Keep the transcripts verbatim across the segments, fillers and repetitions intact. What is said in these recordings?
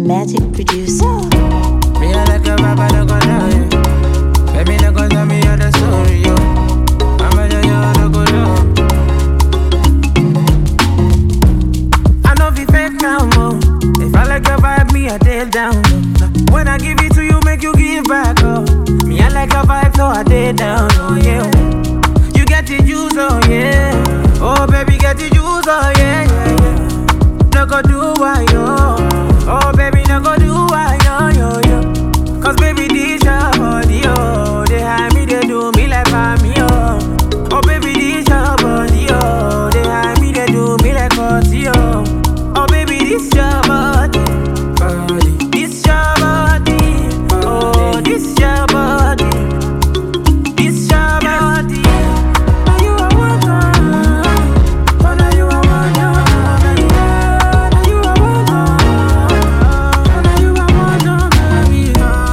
Magic producer. Me I like a rapper, no go lie. Baby, no go tell me all the story, yo. I'm a yo, no go low. I know if you fake now, mo. If I like your vibe, me I take down. No. When I give it to you, make you give back, oh. Me I like your vibe, so I take down, oh yeah. You get the juice, oh yeah. Oh baby, get the juice, oh yeah, yeah, yeah. No go do why yo. Oh baby, no go do why yo, yo, yo. Cause baby, this your body, oh. They hide me, they do me like me, oh. Oh baby, this your body, oh. They hide me, they do me like party, oh. Oh baby, this your body, body. This your body, oh, this your body. This your body. Now you are one, oh, now you are one, oh, baby. Now you are one, oh, now you are one, oh, baby.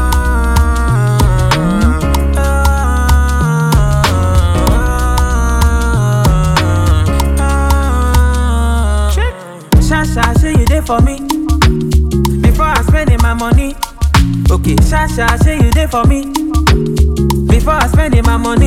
Shasha, say you there for me before I spending my money. Okay, Shasha, say you there for me before I spending my money.